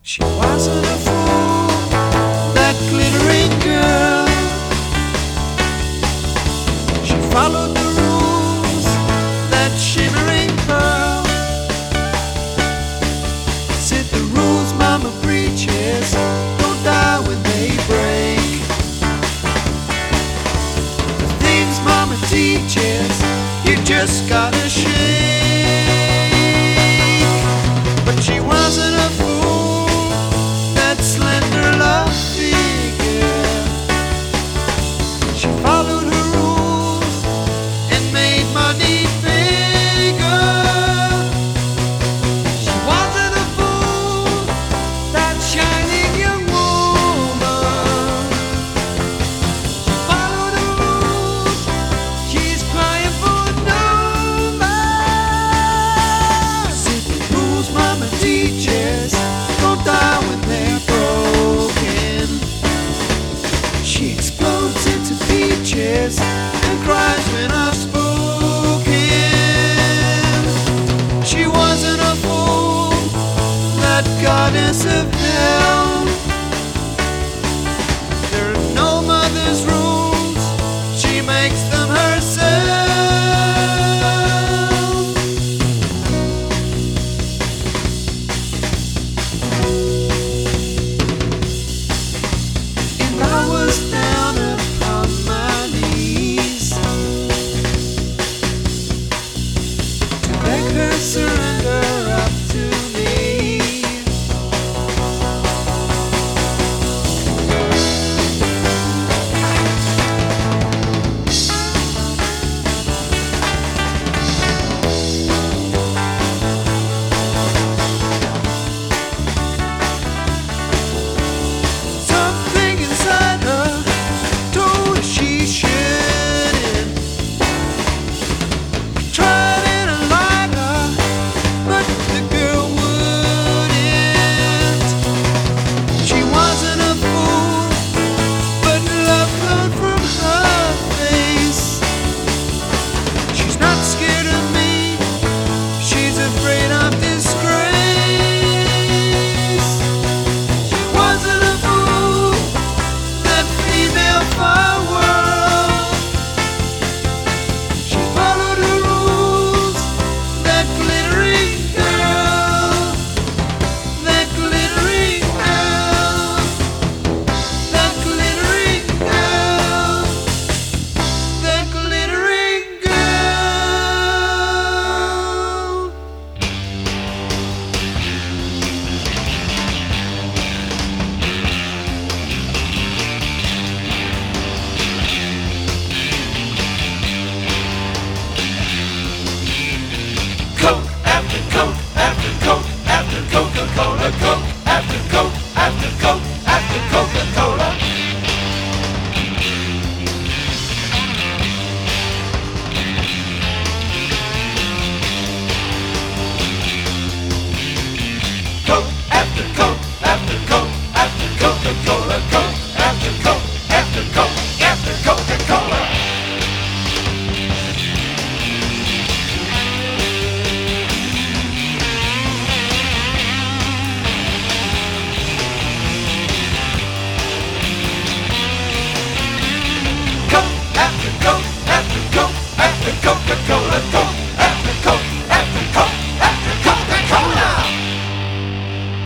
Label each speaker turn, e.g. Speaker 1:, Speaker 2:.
Speaker 1: She wasn't a fool, that glittering girl. She followed the rules, that shimmering pearl. Said the rules mama preaches don't die when they break. The things mama teaches, you just gotta shake. But she wasn't a fool, that slender love figure. She followed her rules and made money bigger. She wasn't a fool, that shining young woman. She followed her rules, she's crying for no man. Said the rules mama teaches don't die when they're broken. She explodes into peaches and cries when I've spoken. She wasn't a fool, that goddess of hell.